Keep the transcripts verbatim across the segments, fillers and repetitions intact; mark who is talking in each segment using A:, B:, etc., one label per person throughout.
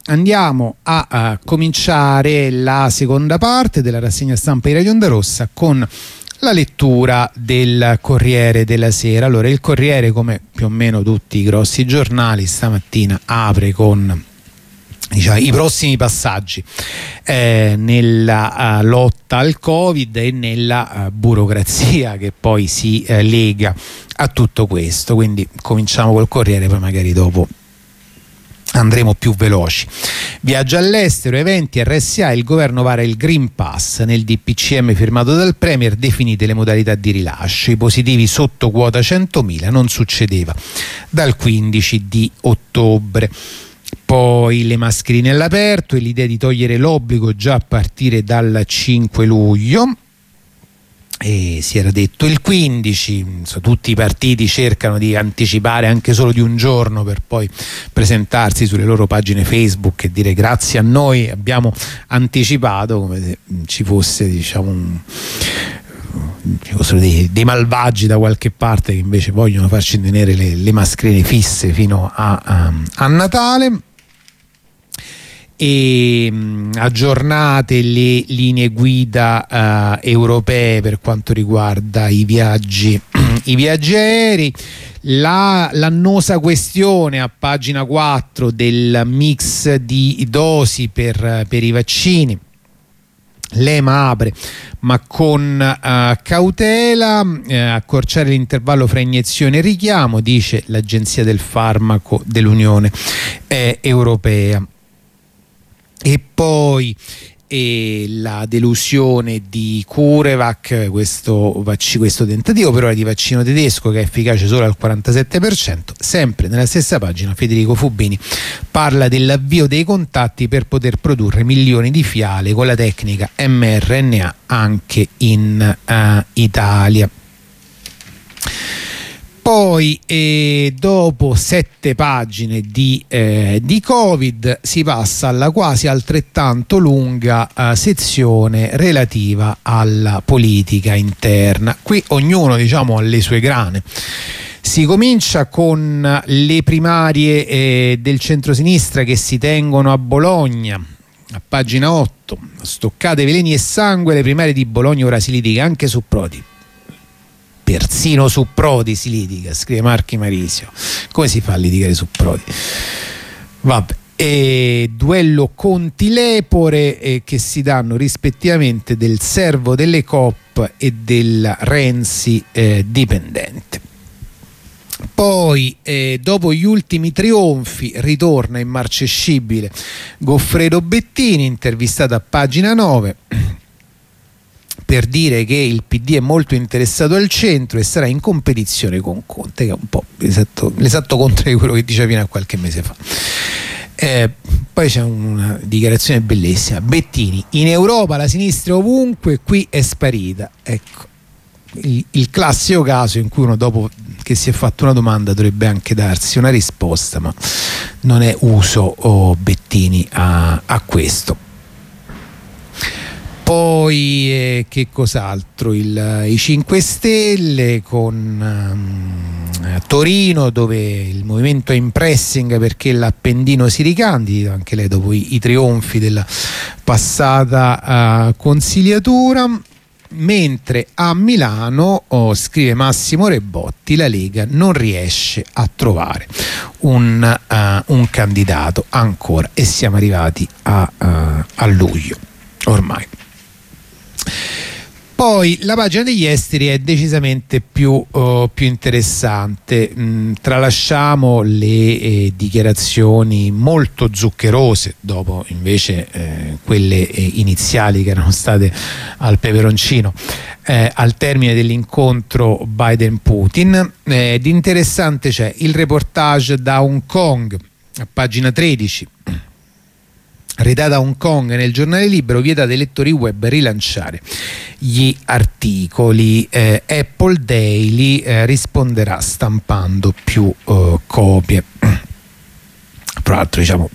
A: andiamo a, a cominciare la seconda parte della rassegna stampa di Radio Onda Rossa con la lettura del Corriere della Sera. Allora, il Corriere, come più o meno tutti i grossi giornali, stamattina apre con, diciamo, i prossimi passaggi eh, nella uh, lotta al Covid e nella uh, burocrazia che poi si uh, lega a tutto questo. Quindi cominciamo col Corriere, poi magari dopo andremo più veloci. Viaggio all'estero, eventi, R S A, il governo vara il Green Pass. Nel D P C M firmato dal Premier definite le modalità di rilascio. I positivi sotto quota centomila, non succedeva dal quindici di ottobre. Poi le mascherine all'aperto e l'idea di togliere l'obbligo già a partire dal cinque luglio. E si era detto il quindici, so, tutti i partiti cercano di anticipare anche solo di un giorno per poi presentarsi sulle loro pagine Facebook e dire grazie a noi abbiamo anticipato, come se ci fosse, diciamo, un, ci fossero dei, dei malvagi da qualche parte che invece vogliono farci tenere le, le mascherine fisse fino a, a, a Natale. E mh, aggiornate le linee guida uh, europee per quanto riguarda i viaggi i viaggi aerei, la, l'annosa questione a pagina quattro del mix di dosi per, per i vaccini. L'E M A apre ma con uh, cautela, uh, accorciare l'intervallo fra iniezione e richiamo, dice l'Agenzia del Farmaco dell'Unione eh, Europea. E poi eh, la delusione di CureVac, questo, vac- questo tentativo per ora di vaccino tedesco che è efficace solo al quarantasette per cento. Sempre nella stessa pagina Federico Fubini parla dell'avvio dei contatti per poter produrre milioni di fiale con la tecnica M R N A anche in uh, Italia. Poi eh, dopo sette pagine di, eh, di Covid si passa alla quasi altrettanto lunga eh, sezione relativa alla politica interna. Qui ognuno, diciamo, ha le sue grane. Si comincia con le primarie eh, del centrosinistra che si tengono a Bologna. A pagina otto, stoccate veleni e sangue, le primarie di Bologna, ora si litiga anche su Prodi. Persino su Prodi si litiga, scrive Marchi Marisio. Come si fa a litigare su Prodi? Vabbè. E duello Conti-Lepore eh, che si danno rispettivamente del servo delle Coop e del Renzi eh, dipendente. Poi eh, dopo gli ultimi trionfi ritorna immarcescibile Goffredo Bettini, intervistato a pagina nove per dire che il P D è molto interessato al centro e sarà in competizione con Conte, che è un po' l'esatto, l'esatto contrario di quello che diceva fino a qualche mese fa. Eh, poi c'è una dichiarazione bellissima: Bettini, in Europa la sinistra è ovunque, qui è sparita. Ecco, il, il classico caso in cui uno, dopo che si è fatto una domanda, dovrebbe anche darsi una risposta, ma non è uso oh, Bettini a, a questo. Poi eh, che cos'altro? Il, i cinque Stelle con um, Torino, dove il movimento è in pressing perché l'Appendino si ricandidi, anche lei dopo i, i trionfi della passata uh, consigliatura. Mentre a Milano, oh, scrive Massimo Rebotti, la Lega non riesce a trovare un, uh, un candidato ancora, e siamo arrivati a, uh, a luglio ormai. Poi la pagina degli esteri è decisamente più, uh, più interessante. Mm, tralasciamo le eh, dichiarazioni molto zuccherose, dopo invece eh, quelle eh, iniziali che erano state al peperoncino eh, al termine dell'incontro Biden-Putin. Eh, di interessante c'è il reportage da Hong Kong a pagina tredici. Redata a Hong Kong nel giornale Libero, vietata ai lettori web rilanciare gli articoli. eh, Apple Daily eh, risponderà stampando più eh, copie. Tra l'altro, diciamo,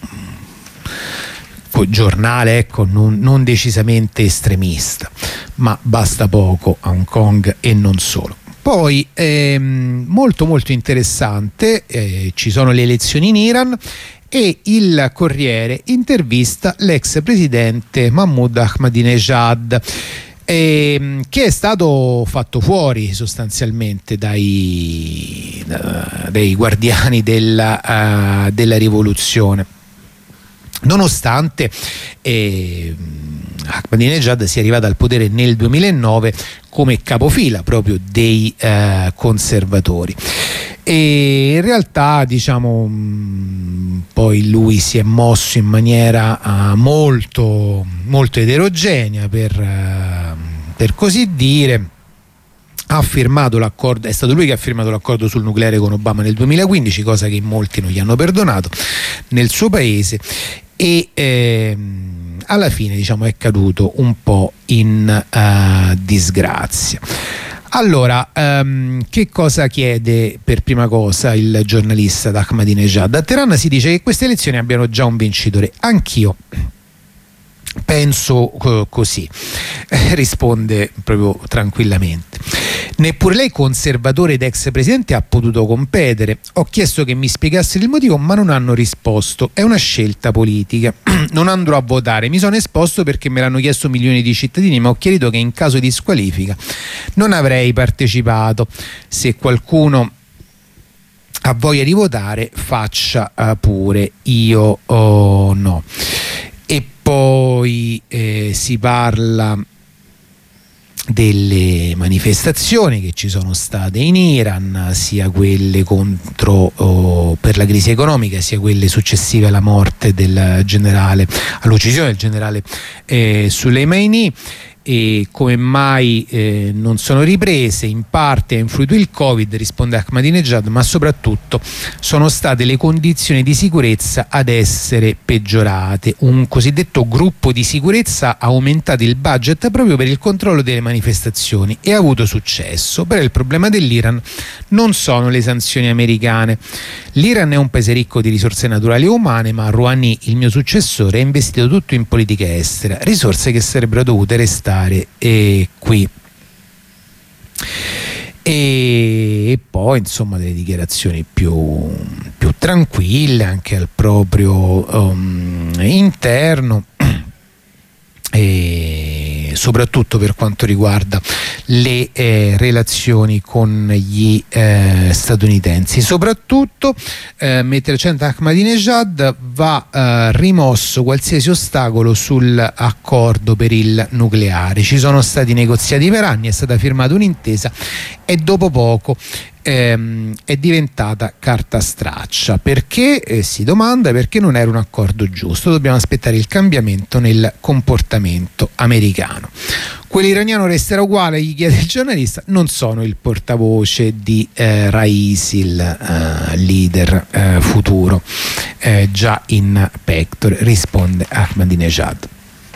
A: giornale ecco non, non decisamente estremista, ma basta poco a Hong Kong e non solo. Poi ehm, molto molto interessante, eh, ci sono le elezioni in Iran e il Corriere intervista l'ex presidente Mahmoud Ahmadinejad, Eh, che è stato fatto fuori sostanzialmente dai, uh, dai guardiani della, uh, della rivoluzione, nonostante eh, Ahmadinejad sia arrivato al potere nel duemilanove come capofila proprio dei uh, conservatori. E in realtà, diciamo, mh, poi lui si è mosso in maniera uh, molto, molto eterogenea, per, uh, per così dire. Ha firmato l'accordo, è stato lui che ha firmato l'accordo sul nucleare con Obama nel duemilaquindici, cosa che in molti non gli hanno perdonato nel suo paese, e ehm, alla fine, diciamo, è caduto un po' in uh, disgrazia. Allora, um, che cosa chiede per prima cosa il giornalista ad Ahmadinejad? A Teheran si dice che queste elezioni abbiano già un vincitore. Anch'io penso uh, così, eh, risponde proprio tranquillamente. Neppure lei, conservatore ed ex presidente, ha potuto competere. Ho chiesto che mi spiegassero il motivo, ma non hanno risposto. È una scelta politica. Non andrò a votare. Mi sono esposto perché me l'hanno chiesto milioni di cittadini, ma ho chiarito che in caso di squalifica non avrei partecipato. Se qualcuno ha voglia di votare, faccia uh, pure, io oh, no. E poi eh, si parla delle manifestazioni che ci sono state in Iran, sia quelle contro oh, per la crisi economica, sia quelle successive alla morte del generale, all'uccisione del generale eh, Soleimani. E come mai eh, non sono riprese? In parte ha influito il Covid, risponde Ahmadinejad, ma soprattutto sono state le condizioni di sicurezza ad essere peggiorate. Un cosiddetto gruppo di sicurezza ha aumentato il budget proprio per il controllo delle manifestazioni e ha avuto successo. Però il problema dell'Iran non sono le sanzioni americane. L'Iran è un paese ricco di risorse naturali e umane, ma Rouhani, il mio successore, ha investito tutto in politica estera, risorse che sarebbero dovute restare e qui. E, e poi, insomma, delle dichiarazioni più, più tranquille anche al proprio um, interno, e soprattutto per quanto riguarda le eh, relazioni con gli eh, statunitensi. Soprattutto eh, mentre recente Ahmadinejad va eh, rimosso qualsiasi ostacolo sull'accordo per il nucleare. Ci sono stati negoziati per anni, è stata firmata un'intesa e dopo poco ehm, è diventata carta straccia. Perché? Eh, si domanda perché non era un accordo giusto. Dobbiamo aspettare il cambiamento nel comportamento americano. Quello iraniano resterà uguale, gli chiede il giornalista. Non sono il portavoce di eh, Raisi, il eh, leader eh, futuro eh, già in pectore, risponde Ahmadinejad.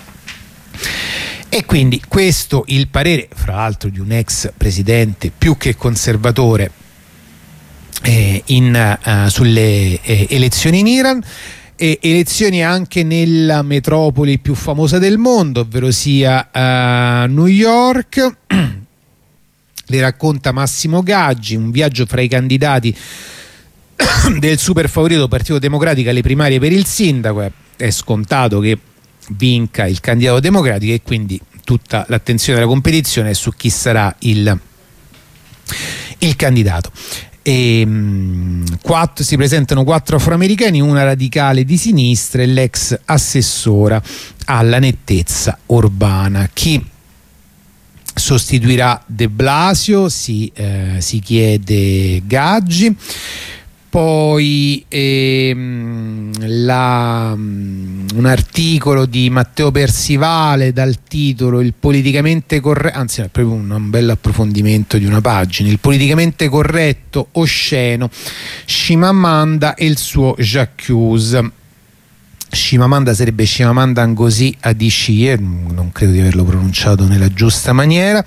A: E quindi questo il parere, fra l'altro, di un ex presidente più che conservatore eh, in, uh, sulle eh, elezioni in Iran. E elezioni anche nella metropoli più famosa del mondo, ovvero sia uh, New York. Le racconta Massimo Gaggi, un viaggio fra i candidati del super favorito Partito Democratico alle primarie per il sindaco. È scontato che vinca il candidato democratico e quindi tutta l'attenzione della competizione è su chi sarà il, il candidato. E, mh, quattro, si presentano quattro afroamericani, una radicale di sinistra e l'ex assessora alla nettezza urbana. Chi sostituirà De Blasio? Si, eh, si chiede Gaggi. Poi ehm, la, un articolo di Matteo Persivale dal titolo Il politicamente corretto, anzi è proprio un, un bel approfondimento di una pagina, il politicamente corretto osceno, Chimamanda e il suo J'accuse. Chimamanda sarebbe Chimamanda Ngozi Adichie, non credo di averlo pronunciato nella giusta maniera,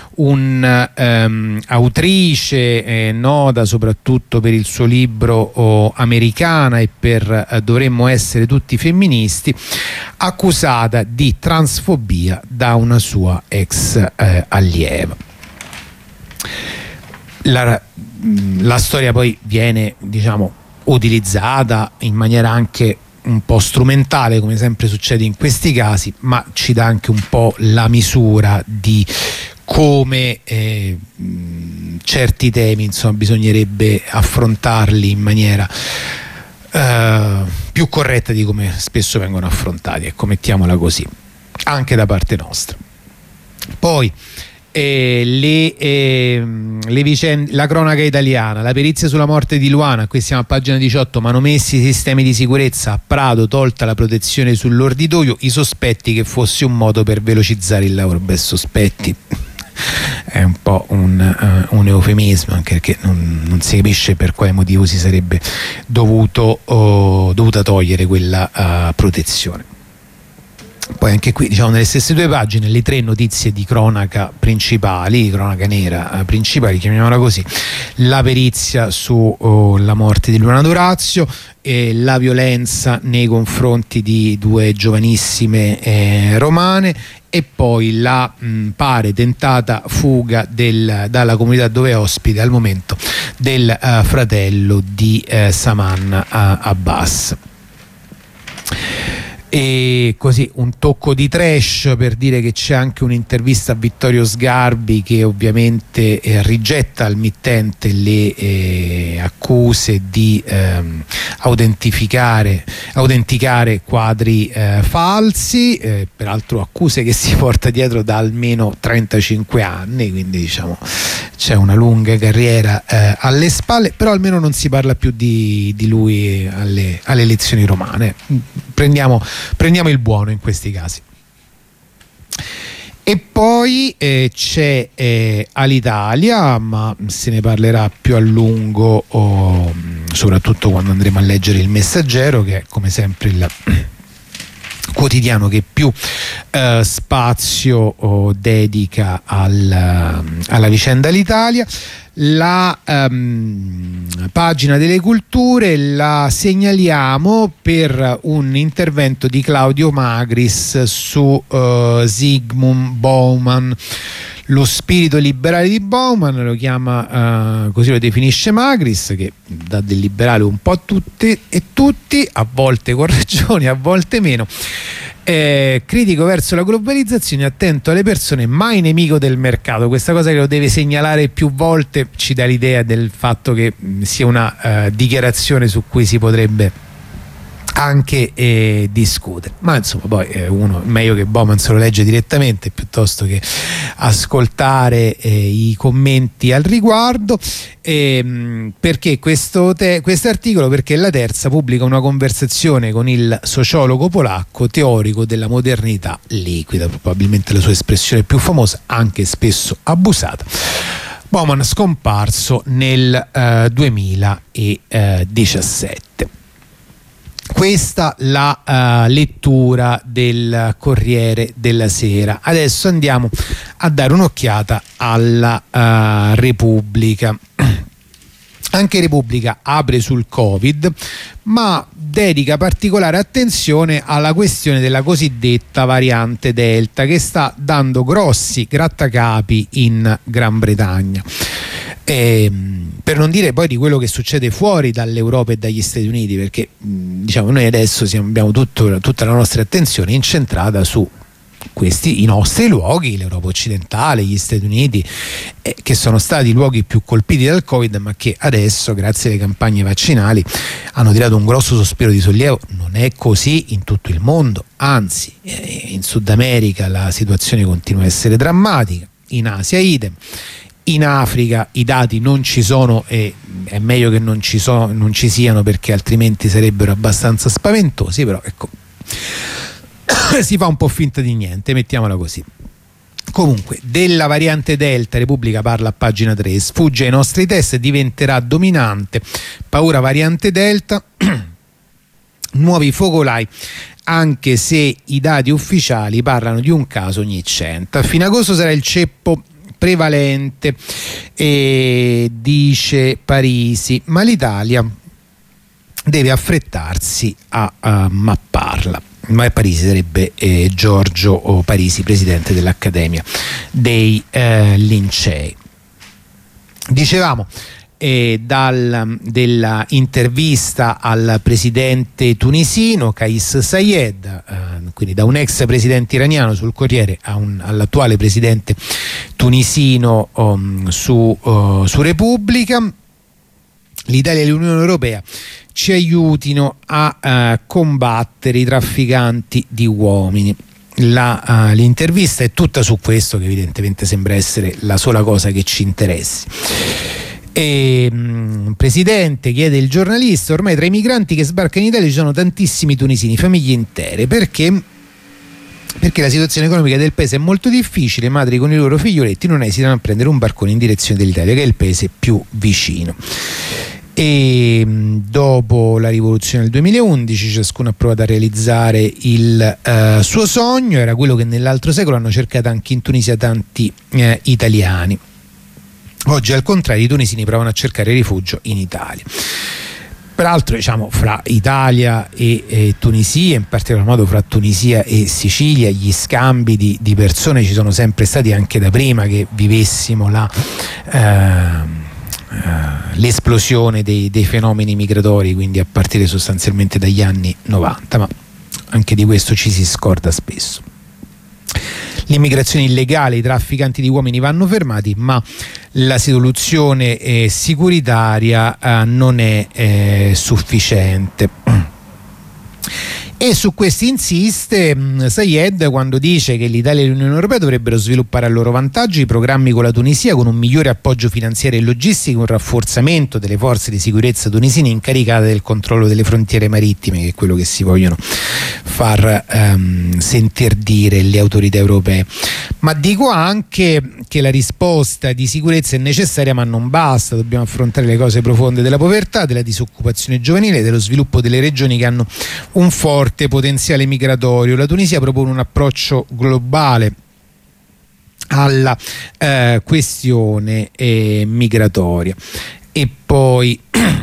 A: un'autrice um, eh, nota soprattutto per il suo libro oh, Americana e per eh, Dovremmo essere tutti femministi, accusata di transfobia da una sua ex eh, allieva. La, la storia poi viene, diciamo, utilizzata in maniera anche un po' strumentale, come sempre succede in questi casi, ma ci dà anche un po' la misura di come eh, certi temi, insomma, bisognerebbe affrontarli in maniera eh, più corretta di come spesso vengono affrontati, ecco, mettiamola così, anche da parte nostra. Poi Eh, le, eh, le vicende, la cronaca italiana, la perizia sulla morte di Luana, qui siamo a pagina diciotto, manomessi i sistemi di sicurezza a Prato, tolta la protezione sull'orditoio, i sospetti che fosse un modo per velocizzare il lavoro. Beh, sospetti è un po' un, uh, un eufemismo, anche perché non, non si capisce per quale motivo si sarebbe dovuto, uh, dovuta togliere quella uh, protezione. Poi anche qui, diciamo, nelle stesse due pagine le tre notizie di cronaca principali, cronaca nera eh, principali, chiamiamola così: la perizia sulla oh, morte di Luana D'Orazio, e la violenza nei confronti di due giovanissime eh, romane, e poi la mh, pare tentata fuga del, dalla comunità dove ospite al momento del uh, fratello di uh, Saman uh, Abbas. E così un tocco di trash per dire che c'è anche un'intervista a Vittorio Sgarbi, che ovviamente eh, rigetta al mittente le eh, accuse di ehm, autentificare autenticare quadri eh, falsi, eh, peraltro accuse che si porta dietro da almeno trentacinque anni, quindi diciamo c'è una lunga carriera eh, alle spalle, però almeno non si parla più di, di lui alle, alle elezioni romane. Prendiamo Prendiamo il buono in questi casi. E poi eh, c'è eh, Alitalia, ma se ne parlerà più a lungo, oh, soprattutto quando andremo a leggere Il Messaggero, che è come sempre il quotidiano che più eh, spazio oh, dedica al, alla vicenda Alitalia. La um, pagina delle culture la segnaliamo per un intervento di Claudio Magris su uh, Zygmunt Bauman, lo spirito liberale di Bauman, lo chiama uh, così lo definisce Magris, che dà del liberale un po' a tutti e tutti, a volte con ragione, a volte meno. Eh, critico verso la globalizzazione, attento alle persone, mai nemico del mercato. Questa cosa che lo deve segnalare più volte ci dà l'idea del fatto che mh, sia una uh, dichiarazione su cui si potrebbe anche eh, discutere, ma insomma poi eh, uno meglio che Bauman se lo legge direttamente piuttosto che ascoltare eh, i commenti al riguardo. Ehm, perché questo articolo? Perché La Terza pubblica una conversazione con il sociologo polacco, teorico della modernità liquida, probabilmente la sua espressione più famosa, anche spesso abusata. Bauman scomparso nel uh, duemiladiciassette. Questa la uh, lettura del Corriere della Sera. Adesso andiamo a dare un'occhiata alla uh, Repubblica. Anche Repubblica apre sul Covid, ma dedica particolare attenzione alla questione della cosiddetta variante Delta, che sta dando grossi grattacapi in Gran Bretagna. E, per non dire poi di quello che succede fuori dall'Europa e dagli Stati Uniti, perché diciamo noi adesso siamo, abbiamo tutto, tutta la nostra attenzione incentrata su questi, i nostri luoghi, l'Europa occidentale, gli Stati Uniti, eh, che sono stati i luoghi più colpiti dal Covid, ma che adesso, grazie alle campagne vaccinali, hanno tirato un grosso sospiro di sollievo. Non è così in tutto il mondo, anzi eh, in Sud America la situazione continua a essere drammatica, in Asia idem. In Africa i dati non ci sono e è meglio che non ci, so, non ci siano, perché altrimenti sarebbero abbastanza spaventosi, però ecco si fa un po' finta di niente, mettiamola così. Comunque, della variante Delta Repubblica parla a pagina tre: sfugge ai nostri test, diventerà dominante, paura variante Delta, nuovi focolai, anche se i dati ufficiali parlano di un caso ogni cento. A fine agosto sarà il ceppo prevalente, e dice Parisi, ma l'Italia deve affrettarsi a, a mapparla. Ma Parisi sarebbe eh, Giorgio Parisi, presidente dell'Accademia dei eh, Lincei. Dicevamo, eh, dal, della intervista al presidente tunisino Kais Saied, eh, quindi da un ex presidente iraniano sul Corriere a un, all'attuale presidente tunisino um, su, uh, su Repubblica. L'Italia e l'Unione Europea ci aiutino a uh, combattere i trafficanti di uomini. La, uh, l'intervista è tutta su questo, che evidentemente sembra essere la sola cosa che ci interessi. E, um, Presidente, chiede il giornalista, ormai tra i migranti che sbarcano in Italia ci sono tantissimi tunisini, famiglie intere, perché? Perché la situazione economica del paese è molto difficile, madri con i loro figlioletti non esitano a prendere un barcone in direzione dell'Italia, che è il paese più vicino. E dopo la rivoluzione del duemilaundici ciascuno ha provato a realizzare il uh, suo sogno, era quello che nell'altro secolo hanno cercato anche in Tunisia tanti uh, italiani. Oggi al contrario i tunisini provano a cercare rifugio in Italia. Peraltro, diciamo, fra Italia e, e Tunisia, in particolar modo fra Tunisia e Sicilia, gli scambi di, di persone ci sono sempre stati anche da prima che vivessimo la uh, Uh, l'esplosione dei, dei fenomeni migratori, quindi a partire sostanzialmente dagli anni novanta, ma anche di questo ci si scorda spesso. L'immigrazione illegale, i trafficanti di uomini vanno fermati, ma la soluzione eh, sicuritaria eh, non è eh, sufficiente. E su questo insiste mh, Saied quando dice che l'Italia e l'Unione Europea dovrebbero sviluppare a loro vantaggio i programmi con la Tunisia, con un migliore appoggio finanziario e logistico, un rafforzamento delle forze di sicurezza tunisine incaricate del controllo delle frontiere marittime, che è quello che si vogliono far um, sentir dire le autorità europee. Ma dico anche che la risposta di sicurezza è necessaria, ma non basta. Dobbiamo affrontare le cause profonde della povertà, della disoccupazione giovanile, dello sviluppo delle regioni che hanno un forte potenziale migratorio. La Tunisia propone un approccio globale alla eh, questione eh, migratoria, e poi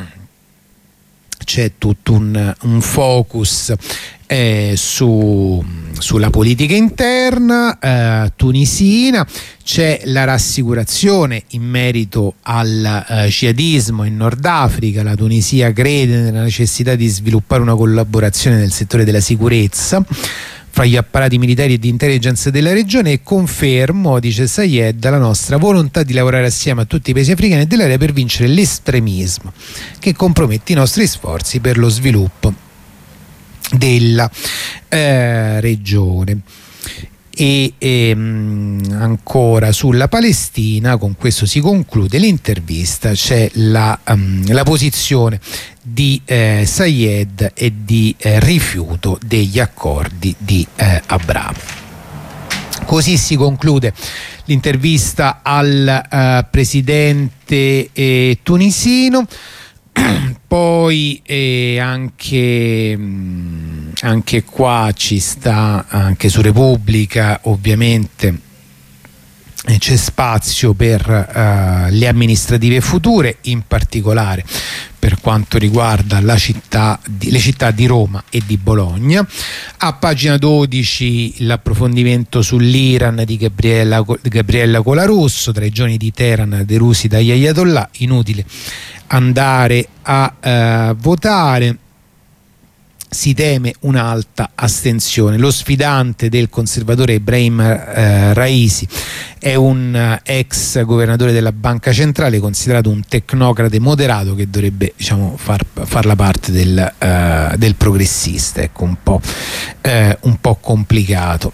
A: c'è tutto un, un focus eh, su, sulla politica interna eh, tunisina. C'è la rassicurazione in merito al uh, jihadismo in Nord Africa. La Tunisia crede nella necessità di sviluppare una collaborazione nel settore della sicurezza fra gli apparati militari e di intelligence della regione, e confermo, dice Saied, la nostra volontà di lavorare assieme a tutti i paesi africani e dell'area per vincere l'estremismo che compromette i nostri sforzi per lo sviluppo della eh, regione. E ehm, ancora sulla Palestina, con questo si conclude l'intervista, c'è la, um, la posizione di eh, Saied e di eh, rifiuto degli accordi di eh, Abramo. Così si conclude l'intervista al uh, presidente eh, tunisino. Poi eh, anche, mh, anche qua ci sta, anche su Repubblica ovviamente eh, c'è spazio per uh, le amministrative future, in particolare per quanto riguarda la città di, le città di Roma e di Bologna. A pagina dodici l'approfondimento sull'Iran di Gabriella, Gabriella Colarusso, tra i giovani di Teheran delusi dagli Ayatollah, inutile andare a eh, votare, si teme un'alta astensione. Lo sfidante del conservatore Ebrahim eh, Raisi è un eh, ex governatore della Banca Centrale, considerato un tecnocrate moderato che dovrebbe, diciamo, far, far la parte del, eh, del progressista. Ecco, un po', eh, un po' complicato.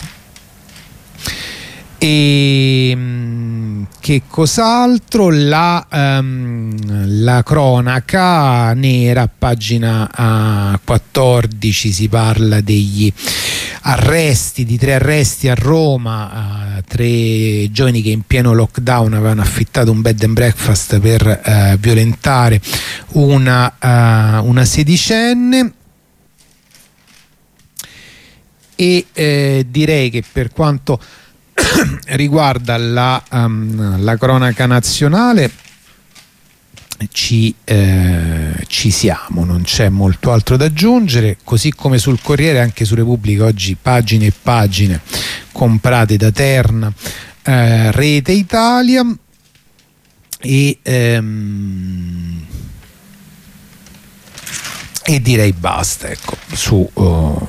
A: E che cos'altro? La, um, la cronaca nera, pagina uh, quattordici, si parla degli arresti, di tre arresti a Roma, uh, tre giovani che in pieno lockdown avevano affittato un bed and breakfast per uh, violentare una, uh, una sedicenne. E eh, direi che per quanto riguarda la, um, la cronaca nazionale ci, eh, ci siamo, non c'è molto altro da aggiungere. Così come sul Corriere, anche su Repubblica oggi pagine e pagine comprate da Terna, eh, Rete Italia. e, ehm, e direi basta, ecco, su uh,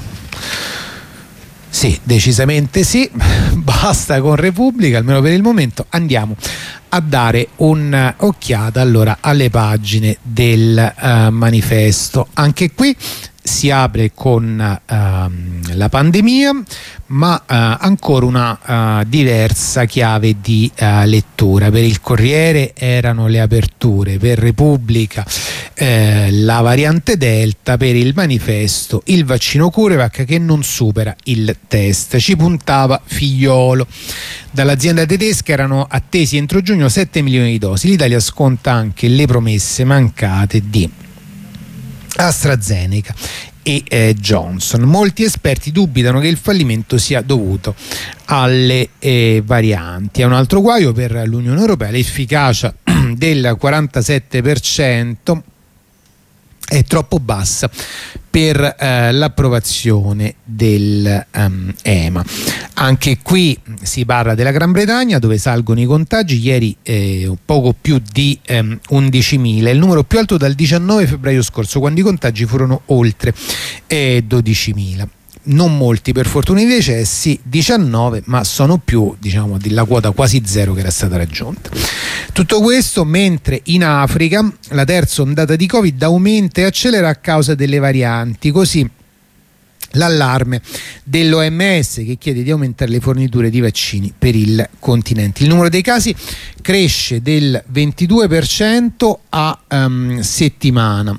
A: sì, decisamente sì, basta con Repubblica, almeno per il momento. Andiamo a dare un'occhiata allora alle pagine del uh, manifesto. Anche qui si apre con uh, la pandemia, ma uh, ancora una uh, diversa chiave di uh, lettura. Per il Corriere erano le aperture, per Repubblica eh, la variante Delta, per il manifesto il vaccino CureVac che non supera il test. Ci puntava Figliuolo. Dall'azienda tedesca erano attesi entro giugno sette milioni di dosi. L'Italia sconta anche le promesse mancate di AstraZeneca e eh, Johnson. Molti esperti dubitano che il fallimento sia dovuto alle eh, varianti. È un altro guaio per l'Unione Europea, l'efficacia del quarantasette per cento è troppo bassa per eh, l'approvazione del um, E M A. Anche qui si parla della Gran Bretagna, dove salgono i contagi. Ieri eh, poco più di um, undicimila, il numero più alto dal diciannove febbraio scorso, quando i contagi furono oltre eh, dodicimila. Non molti per fortuna i decessi, diciannove, ma sono più, diciamo, della quota quasi zero che era stata raggiunta. Tutto questo mentre in Africa la terza ondata di Covid aumenta e accelera a causa delle varianti. Così l'allarme dell'O M S, che chiede di aumentare le forniture di vaccini per il continente. Il numero dei casi cresce del ventidue per cento a um, settimana.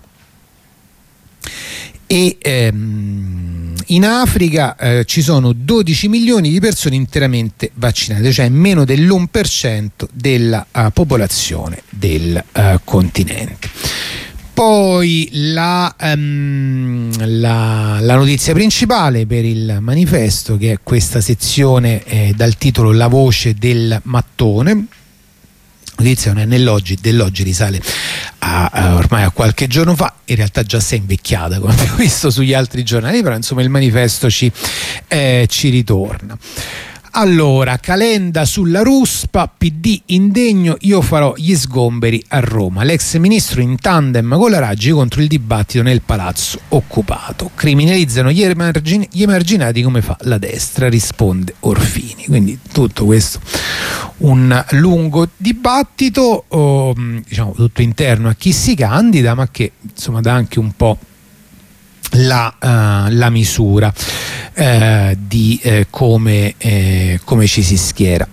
A: E ehm, in Africa eh, ci sono dodici milioni di persone interamente vaccinate, cioè meno dell'uno per cento della uh, popolazione del uh, continente. Poi la, um, la, la notizia principale per il manifesto, che è questa sezione eh, dal titolo La voce del mattone. Notizia non è nell'oggi, dell'oggi risale a, a, ormai a qualche giorno fa, in realtà già si è invecchiata come abbiamo visto sugli altri giornali, però insomma il manifesto ci, eh, ci ritorna. Allora, Calenda sulla ruspa, P D indegno, io farò gli sgomberi a Roma. L'ex ministro in tandem con la Raggi contro il dibattito nel palazzo occupato. Criminalizzano gli, emargin- gli emarginati come fa la destra, risponde Orfini. Quindi tutto questo un lungo dibattito, oh, diciamo tutto interno a chi si candida, ma che insomma dà anche un po' La, uh, la misura uh, di uh, come, uh, come ci si schiera.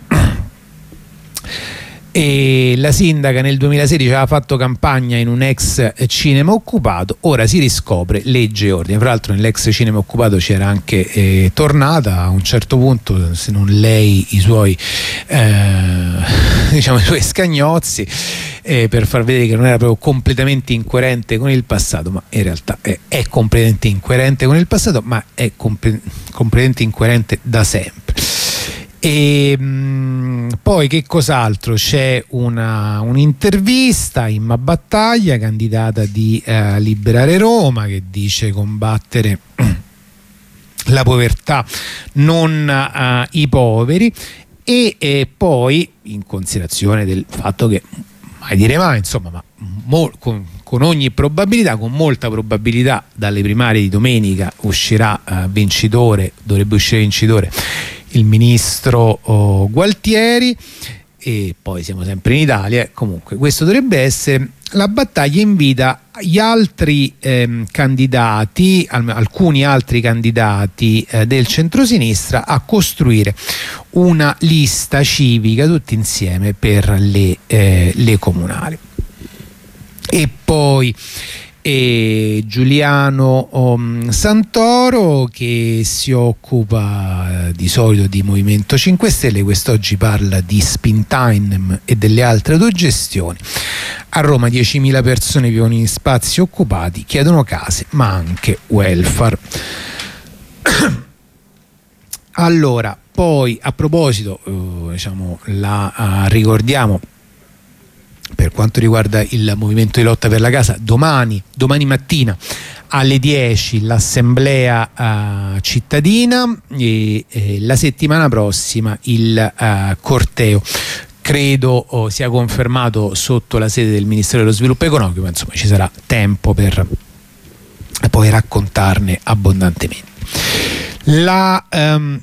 A: E la sindaca nel duemilasedici aveva fatto campagna in un ex cinema occupato, ora si riscopre legge e ordine. Fra l'altro nell'ex cinema occupato c'era anche eh, tornata a un certo punto, se non lei, i suoi eh, diciamo i suoi scagnozzi, eh, per far vedere che non era proprio completamente incoerente con il passato, ma in realtà è, è completamente incoerente con il passato, ma è comple- completamente incoerente da sempre. E mh, poi che cos'altro? C'è una, un'intervista Imma Battaglia, candidata di eh, Liberare Roma, che dice combattere la povertà, non uh, i poveri, e, e poi in considerazione del fatto che mai dire mai, insomma, ma mo, con, con ogni probabilità, con molta probabilità dalle primarie di domenica uscirà uh, vincitore, dovrebbe uscire vincitore il ministro oh, Gualtieri, e poi siamo sempre in Italia. Comunque questo dovrebbe essere. La Battaglia invita gli altri ehm, candidati, alcuni altri candidati eh, del centrosinistra a costruire una lista civica tutti insieme per le, eh, le comunali. E poi e Giuliano um, Santoro, che si occupa eh, di solito di Movimento cinque Stelle, quest'oggi parla di spin time e delle altre autogestioni. A Roma diecimila persone vivono in spazi occupati, chiedono case ma anche welfare. Allora, poi a proposito, eh, diciamo, la uh, ricordiamo, per quanto riguarda il movimento di lotta per la casa, domani, domani mattina alle dieci l'assemblea uh, cittadina, e, e la settimana prossima il uh, corteo. credo oh, sia confermato sotto la sede del Ministero dello Sviluppo Economico, ma insomma ci sarà tempo per poi raccontarne abbondantemente. La, um,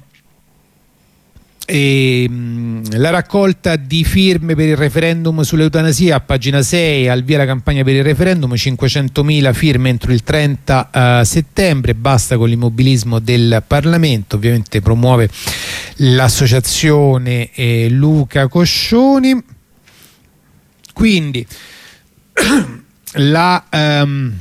A: e, la raccolta di firme per il referendum sull'eutanasia, a pagina sei, al via la campagna per il referendum, cinquecentomila firme entro il trenta uh, settembre, basta con l'immobilismo del Parlamento, ovviamente promuove l'associazione eh, Luca Coscioni. Quindi la, um,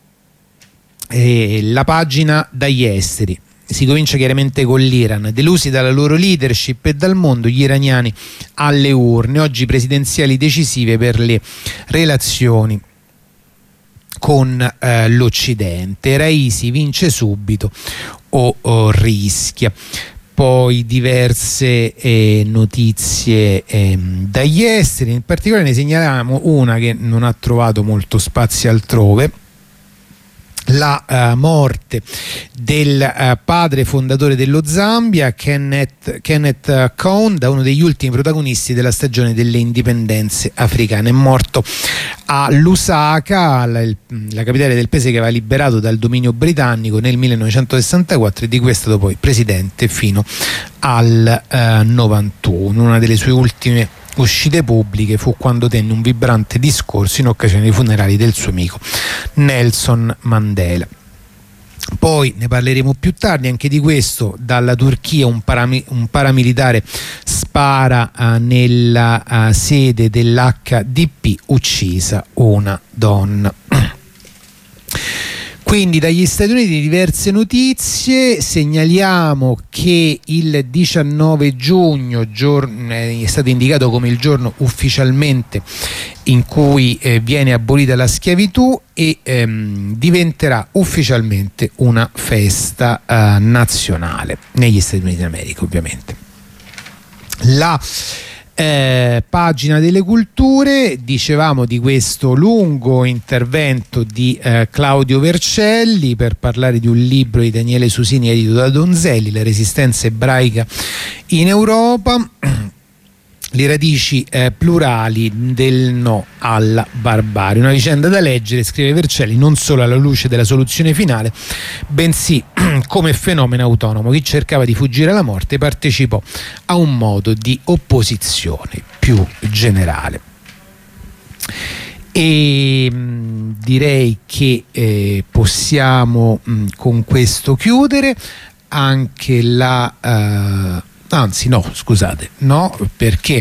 A: eh, la pagina dagli esteri. Si comincia chiaramente con l'Iran, delusi dalla loro leadership e dal mondo, gli iraniani alle urne, oggi presidenziali decisive per le relazioni con eh, l'Occidente. Raisi vince subito o, o rischia. Poi diverse eh, notizie eh, dagli esteri, in particolare ne segnaliamo una che non ha trovato molto spazio altrove: la uh, morte del uh, padre fondatore dello Zambia, Kenneth, Kenneth uh, Kaunda, uno degli ultimi protagonisti della stagione delle indipendenze africane. È morto a Lusaka, la, il, la capitale del paese che aveva liberato dal dominio britannico nel millenovecentosessantaquattro, e di cui è stato poi presidente fino al uh, novantuno. Una delle sue ultime uscite pubbliche fu quando tenne un vibrante discorso in occasione dei funerali del suo amico Nelson Mandela. Poi ne parleremo più tardi anche di questo. Dalla Turchia un, parami- un paramilitare spara uh, nella uh, sede dell'H D P, uccisa una donna. Quindi dagli Stati Uniti diverse notizie. Segnaliamo che il diciannove giugno giorno, è stato indicato come il giorno ufficialmente in cui eh, viene abolita la schiavitù e ehm, diventerà ufficialmente una festa eh, nazionale negli Stati Uniti d'America, ovviamente. La Eh, pagina delle culture, dicevamo di questo lungo intervento di eh, Claudio Vercelli per parlare di un libro di Daniele Susini edito da Donzelli, La resistenza ebraica in Europa, le radici eh, plurali del no alla barbarie, una vicenda da leggere, scrive Vercelli, non solo alla luce della soluzione finale, bensì come fenomeno autonomo. Chi cercava di fuggire alla morte partecipò a un modo di opposizione più generale. E mh, direi che eh, possiamo mh, con questo chiudere. Anche la uh, anzi no, scusate, no, perché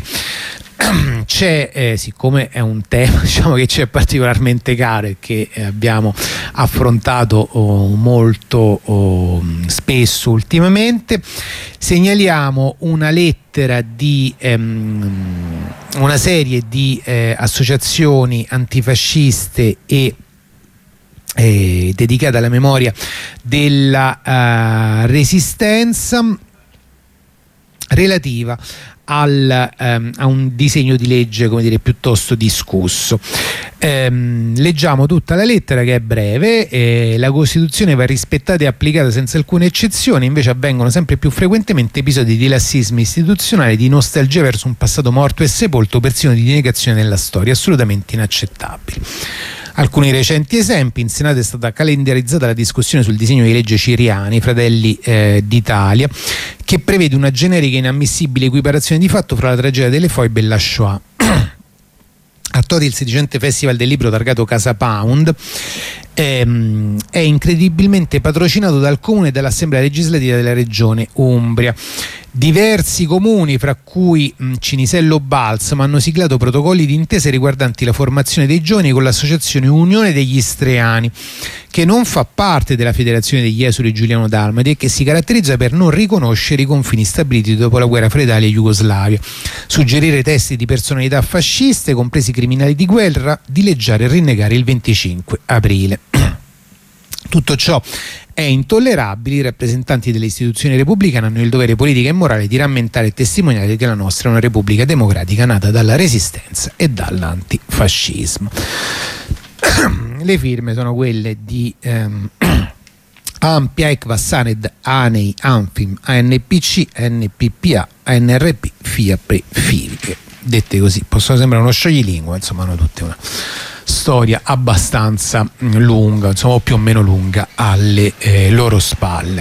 A: c'è, eh, siccome è un tema diciamo che c'è particolarmente caro e che eh, abbiamo affrontato oh, molto oh, spesso ultimamente, segnaliamo una lettera di ehm, una serie di eh, associazioni antifasciste e eh, dedicate alla memoria della uh, resistenza, relativa al, um, a un disegno di legge, come dire, piuttosto discusso. Um, leggiamo tutta la lettera, che è breve. Eh, la Costituzione va rispettata e applicata senza alcune eccezioni, invece avvengono sempre più frequentemente episodi di lassismo istituzionale, di nostalgia verso un passato morto e sepolto, persino di negazione della storia, assolutamente inaccettabili. Alcuni recenti esempi: in Senato è stata calendarizzata la discussione sul disegno di legge Ciriani, Fratelli eh, d'Italia, che prevede una generica e inammissibile equiparazione di fatto fra la tragedia delle foibe e la Shoah. A Todi il sedicente Festival del Libro targato Casa Pound ehm, è incredibilmente patrocinato dal Comune e dall'Assemblea Legislativa della Regione Umbria. Diversi comuni, fra cui mh, Cinisello Balsamo, hanno siglato protocolli d'intesa riguardanti la formazione dei giovani con l'associazione Unione degli Istriani, che non fa parte della Federazione degli Esuli Giuliano Dalmati e che si caratterizza per non riconoscere i confini stabiliti dopo la guerra fra Italia e Jugoslavia, suggerire testi di personalità fasciste, compresi criminali di guerra, dileggiare e rinnegare il venticinque aprile. Tutto ciò è intollerabile. I rappresentanti delle istituzioni repubblicane hanno il dovere politico e morale di rammentare e testimoniare che la nostra è una repubblica democratica nata dalla resistenza e dall'antifascismo. Le firme sono quelle di ehm, Ampia, Ecva, Saned, ANEI, Anfim, A N P C, N P P A, A N R P, FIAP, FIVIC. dette così possono sembrare uno scioglilingua, insomma hanno tutte una storia abbastanza lunga, insomma, o più o meno lunga alle eh, loro spalle.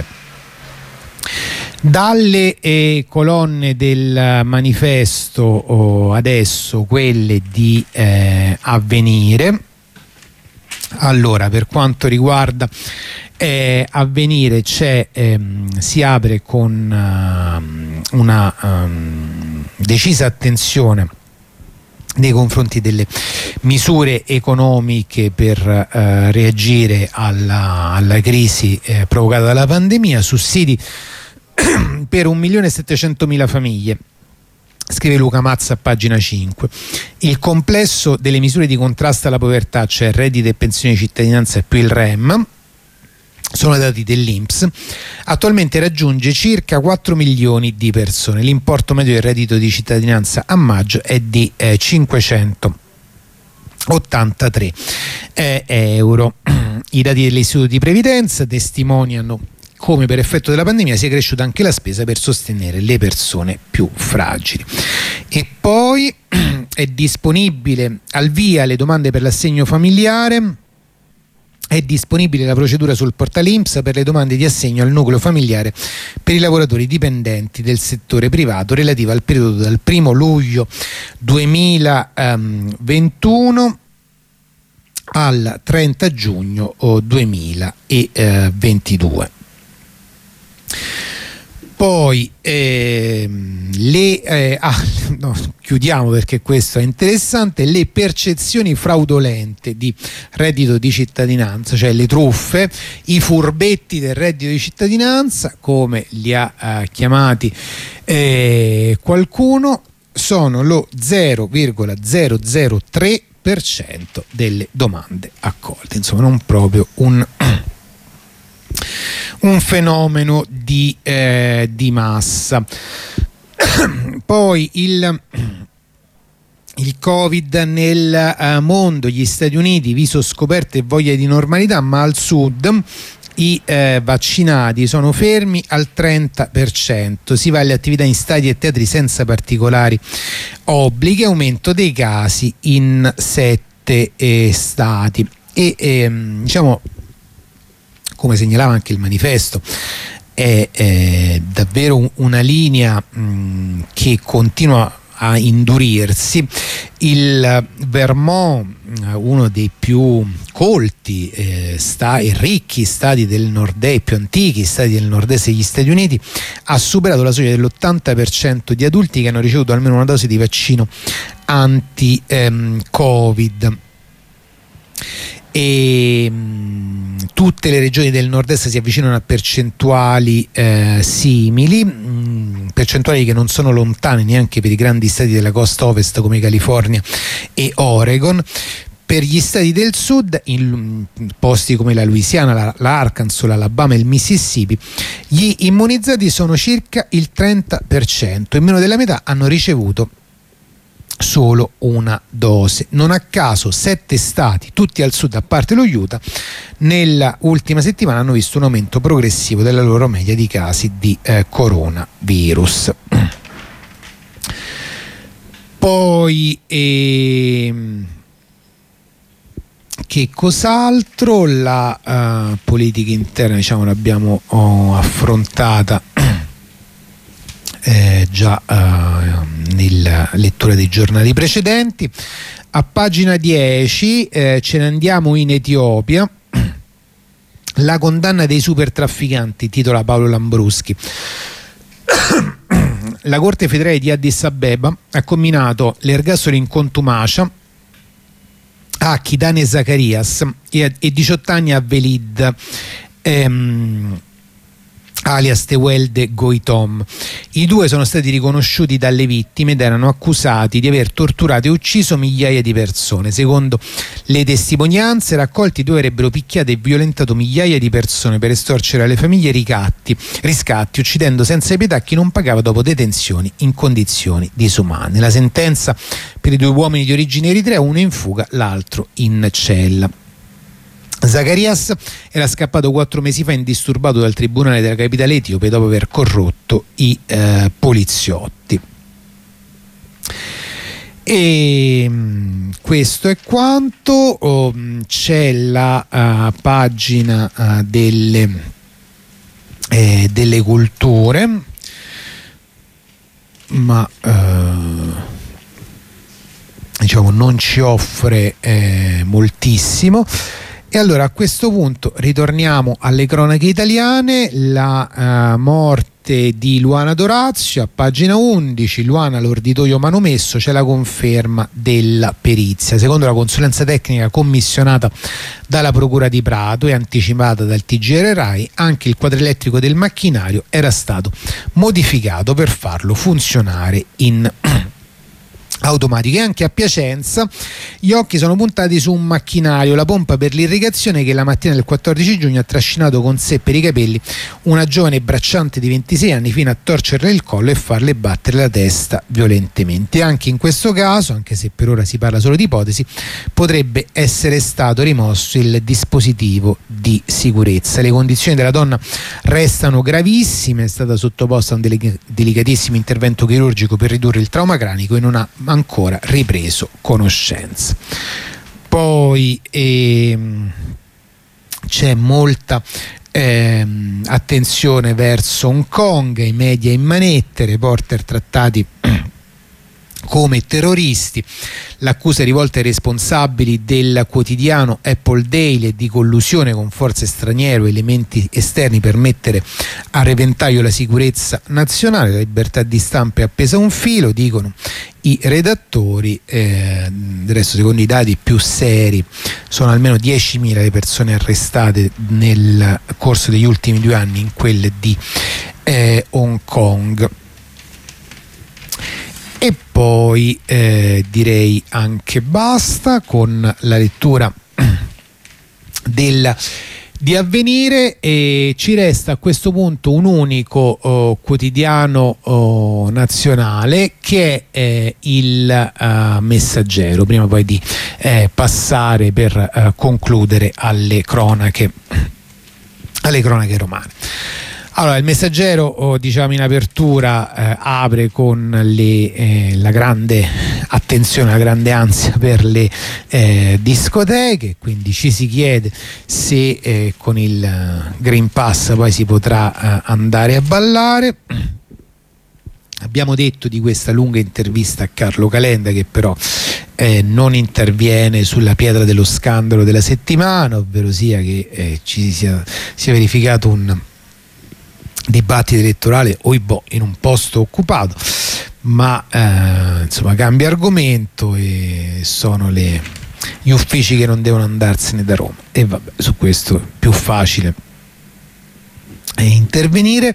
A: Dalle eh, colonne del manifesto oh, adesso quelle di eh, Avvenire. Allora, per quanto riguarda eh, Avvenire c'è ehm, si apre con uh, una um, decisa attenzione nei confronti delle misure economiche per uh, reagire alla, alla crisi eh, provocata dalla pandemia, sussidi per un milione e settecentomila famiglie, scrive Luca Mazza a pagina cinque. Il complesso delle misure di contrasto alla povertà, cioè reddito e pensione di cittadinanza più il R E M, sono dati dell'I N P S, attualmente raggiunge circa quattro milioni di persone. L'importo medio del reddito di cittadinanza a maggio è di eh, cinquecentottantatré eh, euro. I dati dell'Istituto di Previdenza testimoniano come per effetto della pandemia sia cresciuta anche la spesa per sostenere le persone più fragili. E poi è disponibile al via le domande per l'assegno familiare. È disponibile la procedura sul portale I N P S per le domande di assegno al nucleo familiare per i lavoratori dipendenti del settore privato relativa al periodo dal primo luglio duemilaventuno al trenta giugno duemilaventidue. Poi ehm, le eh, ah, no, chiudiamo perché questo è interessante, le percezioni fraudolente di reddito di cittadinanza, cioè le truffe, i furbetti del reddito di cittadinanza, come li ha eh, chiamati eh, qualcuno, sono lo zero virgola zero zero tre per cento delle domande accolte, insomma non proprio un un fenomeno di, eh, di massa. Poi il, il Covid nel uh, mondo, gli Stati Uniti, viso scoperto e voglia di normalità, ma al sud i eh, vaccinati sono fermi al trenta per cento, si va alle attività in stadi e teatri senza particolari obblighi, aumento dei casi in sette eh, stati e ehm, diciamo, come segnalava anche il manifesto, è, è davvero una linea mh, che continua a indurirsi. Il Vermont, uno dei più colti eh, sta, e ricchi stati del nord-est, più antichi stati del nord-est degli Stati Uniti, ha superato la soglia dell'ottanta per cento di adulti che hanno ricevuto almeno una dose di vaccino anti-Covid. E mh, tutte le regioni del nord-est si avvicinano a percentuali eh, simili, mh, percentuali che non sono lontane neanche per i grandi stati della costa ovest come California e Oregon. Per gli stati del sud, in posti come la Louisiana, la, l'Arkansas, l'Alabama e il Mississippi, gli immunizzati sono circa il trenta per cento e meno della metà hanno ricevuto solo una dose. Non a caso sette stati, tutti al sud a parte lo Utah, nella ultima settimana hanno visto un aumento progressivo della loro media di casi di eh, coronavirus. Poi ehm, che cos'altro? La uh, politica interna, diciamo, l'abbiamo oh, affrontata Eh, già eh, nella lettura dei giornali precedenti. A pagina dieci eh, ce ne andiamo in Etiopia. La condanna dei super trafficanti, titola Paolo Lambruschi. La Corte federale di Addis Abeba ha comminato l'ergastolo in contumacia a Kidane Zacarias e, e diciotto anni a Velid ehm, alias Tewelde Goitom. I due sono stati riconosciuti dalle vittime ed erano accusati di aver torturato e ucciso migliaia di persone. Secondo le testimonianze raccolte, i due avrebbero picchiato e violentato migliaia di persone per estorcere alle famiglie ricatti, riscatti, uccidendo senza pietà chi non pagava dopo detenzioni in condizioni disumane. La sentenza per i due uomini di origine eritrea, uno in fuga, l'altro in cella. Zacarias era scappato quattro mesi fa indisturbato dal tribunale della capitale etiope dopo aver corrotto i eh, poliziotti. E mh, questo è quanto. Oh, c'è la uh, pagina uh, delle, eh, delle culture, ma uh, diciamo non ci offre eh, moltissimo. E allora a questo punto ritorniamo alle cronache italiane. La uh, morte di Luana D'Orazio, a pagina undici. Luana, l'orditoio manomesso, c'è la conferma della perizia. Secondo la consulenza tecnica commissionata dalla Procura di Prato e anticipata dal T G R Rai, anche il quadrelettrico del macchinario era stato modificato per farlo funzionare in automatiche. Anche a Piacenza gli occhi sono puntati su un macchinario, la pompa per l'irrigazione, che la mattina del quattordici giugno ha trascinato con sé per i capelli una giovane bracciante di ventisei anni fino a torcerle il collo e farle battere la testa violentemente. Anche in questo caso, anche se per ora si parla solo di ipotesi, potrebbe essere stato rimosso il dispositivo di sicurezza. Le condizioni della donna restano gravissime, è stata sottoposta a un delic- delicatissimo intervento chirurgico per ridurre il trauma cranico e non ha ancora ripreso conoscenza. Poi ehm, c'è molta ehm, attenzione verso Hong Kong, i media in manette, reporter trattati come terroristi, l'accusa rivolta ai responsabili del quotidiano Apple Daily di collusione con forze straniere o elementi esterni per mettere a repentaglio la sicurezza nazionale. La libertà di stampa è appesa a un filo, dicono i redattori. Eh, del resto, secondo i dati più seri, sono almeno diecimila le persone arrestate nel corso degli ultimi due anni in quelle di eh, Hong Kong. E poi eh, direi anche basta con la lettura del, di Avvenire, e ci resta a questo punto un unico oh, quotidiano oh, nazionale, che è eh, il uh, Messaggero, prima poi di eh, passare per uh, concludere alle cronache, alle cronache romane. Allora, il Messaggero, oh, diciamo in apertura, eh, apre con le, eh, la grande attenzione, la grande ansia per le eh, discoteche, quindi ci si chiede se eh, con il Green Pass poi si potrà eh, andare a ballare. Abbiamo detto di questa lunga intervista a Carlo Calenda, che però eh, non interviene sulla pietra dello scandalo della settimana, ovvero sia che eh, ci sia, sia verificato un dibattito elettorale oibò in un posto occupato, ma eh, insomma cambia argomento e sono le, gli uffici che non devono andarsene da Roma, e vabbè, su questo è più facile è intervenire.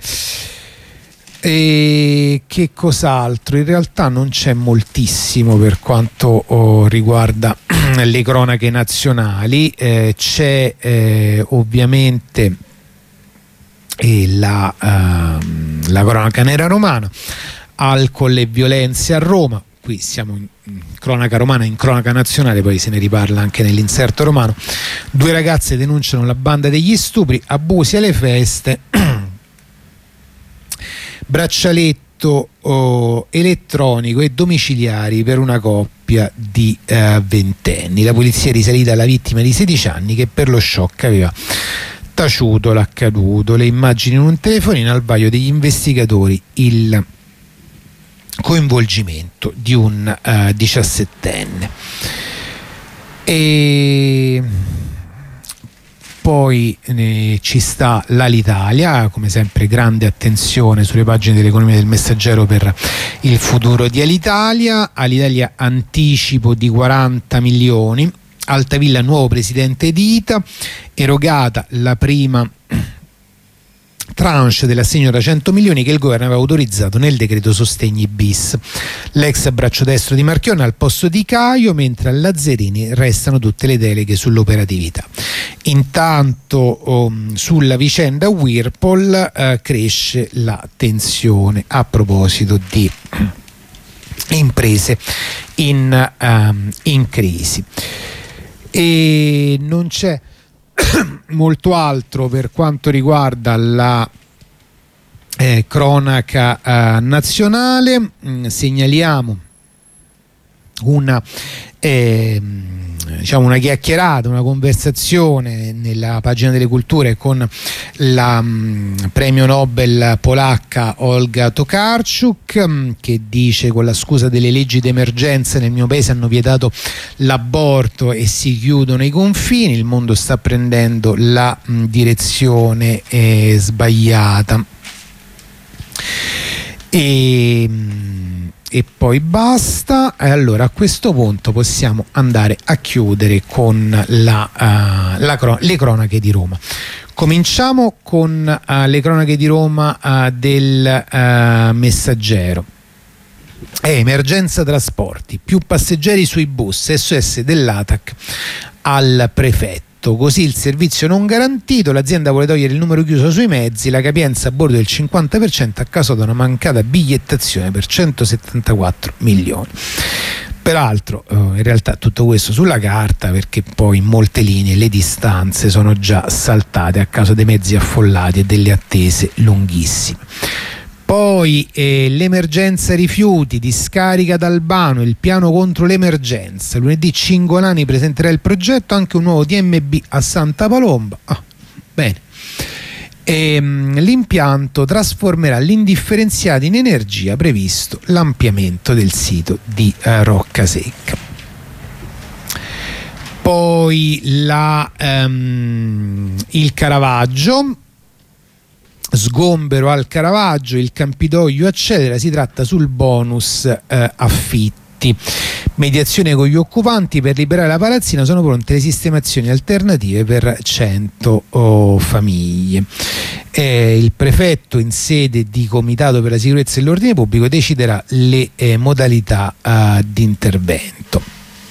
A: E che cos'altro? In realtà non c'è moltissimo per quanto oh, riguarda le cronache nazionali. Eh, c'è eh, ovviamente e la, uh, la cronaca nera romana, alcol e violenze a Roma. Qui siamo in, in cronaca romana, in cronaca nazionale poi se ne riparla anche nell'inserto romano. Due ragazze denunciano la banda degli stupri, abusi alle feste, braccialetto oh, elettronico e domiciliari per una coppia di uh, ventenni. La polizia è risalita alla vittima di sedici anni che per lo shock aveva taciuto l'accaduto. Le immagini in un telefonino, al vaglio degli investigatori il coinvolgimento di un uh, diciassettenne. E poi eh, ci sta l'Alitalia, come sempre grande attenzione sulle pagine dell'economia del Messaggero per il futuro di Alitalia. Alitalia anticipo di quaranta milioni, Altavilla nuovo presidente di I T A, erogata la prima tranche dell'assegno da cento milioni che il governo aveva autorizzato nel decreto sostegni bis. L'ex braccio destro di Marchionne al posto di Caio, mentre a Lazzarini restano tutte le deleghe Intanto um, sulla vicenda Whirlpool uh, cresce la tensione a proposito di imprese in, um, in crisi. E non c'è molto altro per quanto riguarda la eh, cronaca eh, nazionale. Mm, segnaliamo una eh, diciamo una chiacchierata, una conversazione nella pagina delle culture con la um, premio Nobel polacca Olga Tokarczuk, um, che dice: con la scusa delle leggi d'emergenza nel mio paese hanno vietato l'aborto e si chiudono i confini, il mondo sta prendendo la um, direzione eh, sbagliata. E E poi basta. E allora a questo punto possiamo andare a chiudere con la, uh, la cro- le cronache di Roma. Cominciamo con uh, le cronache di Roma uh, del uh, Messaggero. È emergenza trasporti, più passeggeri sui bus, S O S dell'A T A C al prefetto. Così il servizio non garantito, l'azienda vuole togliere il numero chiuso sui mezzi, la capienza a bordo del cinquanta per cento a causa di una mancata bigliettazione per centosettantaquattro milioni. Peraltro eh, in realtà tutto questo sulla carta, perché poi in molte linee le distanze sono già saltate a causa dei mezzi affollati e delle attese lunghissime. Poi eh, l'emergenza rifiuti, discarica d'Albano, il piano contro l'emergenza. Lunedì Cingolani presenterà il progetto, anche un nuovo D M B a Santa Palomba. Ah, bene. E, um, l'impianto trasformerà l'indifferenziata in energia, previsto l'ampliamento del sito di uh, Roccasecca. Poi la, um, il Caravaggio. Sgombero al Caravaggio, il Campidoglio accelera, si tratta sul bonus eh, affitti. Mediazione con gli occupanti per liberare la palazzina, sono pronte le sistemazioni alternative per cento oh, famiglie. Eh, il prefetto in sede di Comitato per la sicurezza e l'ordine pubblico deciderà le eh, modalità eh, di intervento.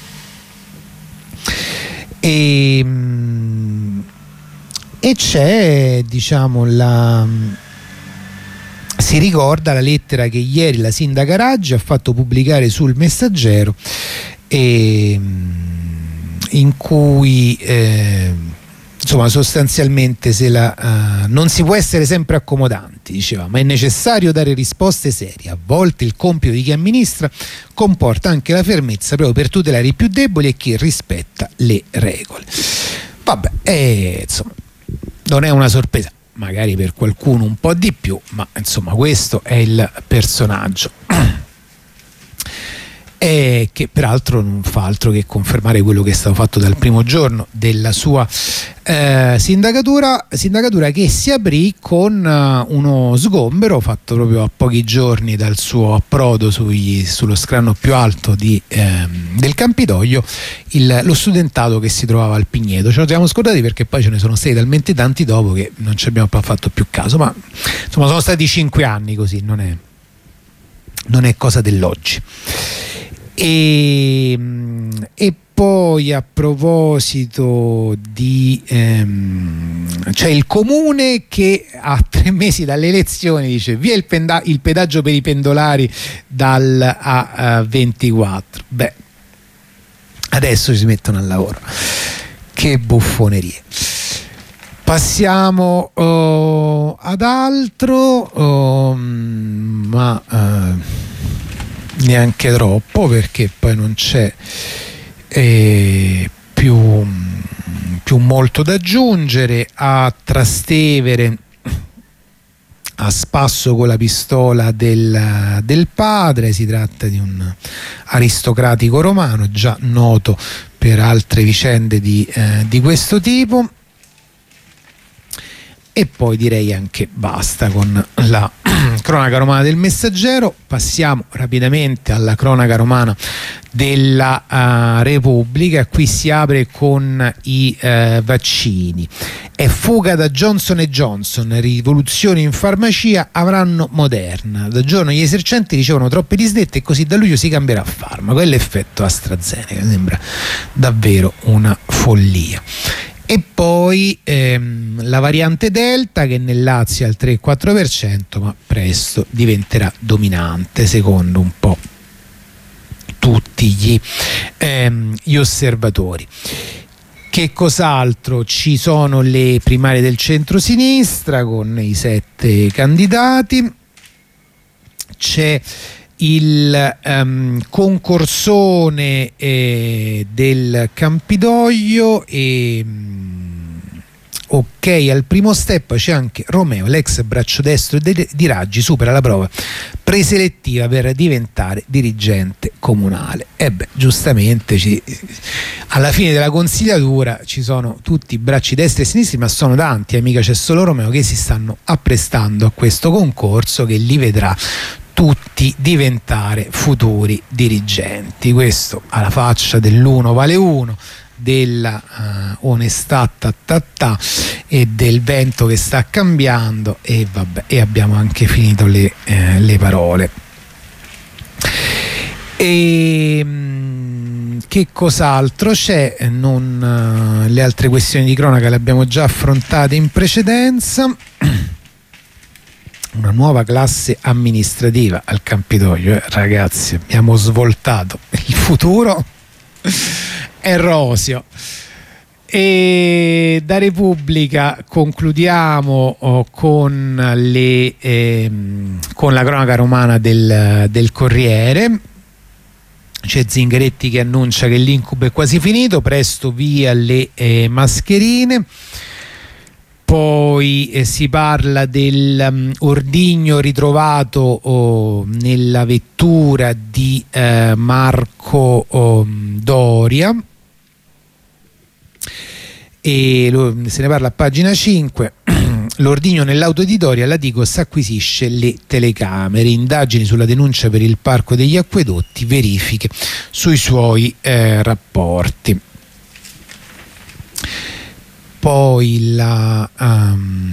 A: E mh, E c'è, diciamo, la si ricorda la lettera che ieri la sindaca Raggi ha fatto pubblicare sul Messaggero, e, in cui eh, insomma sostanzialmente se la, uh, non si può essere sempre accomodanti, diceva, ma è necessario dare risposte serie. A volte il compito di chi amministra comporta anche la fermezza proprio per tutelare i più deboli e chi rispetta le regole. Vabbè, eh, insomma, non è una sorpresa, magari per qualcuno un po' di più, ma insomma questo è il personaggio. E che peraltro non fa altro che confermare quello che è stato fatto dal primo giorno della sua eh, sindacatura, sindacatura che si aprì con uh, uno sgombero fatto proprio a pochi giorni dal suo approdo sui, sullo scranno più alto di, eh, del Campidoglio, il, lo studentato che si trovava al Pigneto. Ce lo siamo scordati perché poi ce ne sono stati talmente tanti dopo che non ci abbiamo fatto più caso, ma insomma sono stati cinque anni così, non è, non è cosa dell'oggi. E, e poi a proposito di ehm, c'è il comune che a tre mesi dalle elezioni dice via il, penda- il pedaggio per i pendolari dal A, a ventiquattro. Beh, adesso si mettono al lavoro. Che buffonerie. Passiamo uh, ad altro, uh, ma uh, neanche troppo, perché poi non c'è eh, più, più molto da aggiungere. A Trastevere, a spasso con la pistola del, del padre, si tratta di un aristocratico romano già noto per altre vicende di, eh, di questo tipo. E poi direi anche basta con la cronaca romana del Messaggero. Passiamo rapidamente alla cronaca romana della uh, Repubblica. Qui si apre con i uh, vaccini. È fuga da Johnson and Johnson, rivoluzioni in farmacia, avranno Moderna. Da giorno gli esercenti ricevono troppe disdette e così da luglio si cambierà farmaco. È l'effetto AstraZeneca, sembra davvero una follia. E poi ehm, la variante Delta, che nel Lazio è al tre virgola quattro per cento, ma presto diventerà dominante secondo un po' tutti gli, ehm, gli osservatori. Che cos'altro? Ci sono le primarie del centro-sinistra con i sette candidati. C'è il um, concorsone eh, del Campidoglio e um, ok, al primo step c'è anche Romeo, l'ex braccio destro di, di Raggi, supera la prova preselettiva per diventare dirigente comunale. E beh, giustamente ci, alla fine della consigliatura ci sono tutti i bracci destri e sinistri, ma sono tanti, eh, mica c'è solo Romeo, che si stanno apprestando a questo concorso che li vedrà tutti diventare futuri dirigenti. Questo alla faccia dell'uno vale uno, della uh, onestà ta, ta, ta, e del vento che sta cambiando, e vabbè, e abbiamo anche finito le, eh, le parole. E mh, che cos'altro c'è? Non, uh, le altre questioni di cronaca le abbiamo già affrontate in precedenza. Una nuova classe amministrativa al Campidoglio, eh, ragazzi, abbiamo svoltato il futuro è roseo. E da Repubblica concludiamo oh, con, le, eh, con la cronaca romana del, del Corriere. C'è Zingaretti che annuncia che l'incubo è quasi finito, presto via le eh, mascherine. Poi eh, si parla del um, ordigno ritrovato oh, nella vettura di eh, Marco oh, Doria, e lo, se ne parla a pagina cinque. L'ordigno nell'auto di Doria, la Digos acquisisce le telecamere, indagini sulla denuncia per il parco degli acquedotti, verifiche sui suoi eh, rapporti. Poi la um,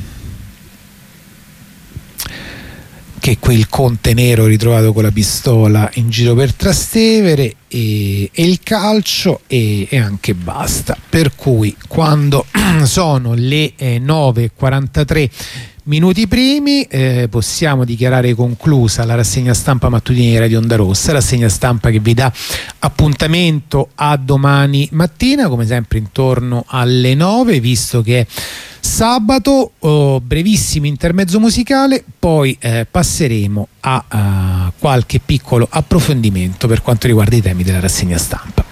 A: che quel conte nero ritrovato con la pistola in giro per Trastevere, e, e il calcio, e, e anche basta. Per cui quando sono le eh, nove e quarantatré minuti primi eh, possiamo dichiarare conclusa la rassegna stampa mattutina di Radio Onda Rossa, rassegna stampa che vi dà appuntamento a domani mattina, come sempre intorno alle nove, visto che è sabato. Oh, brevissimo intermezzo musicale, poi eh, passeremo a uh, qualche piccolo approfondimento per quanto riguarda i temi della rassegna stampa.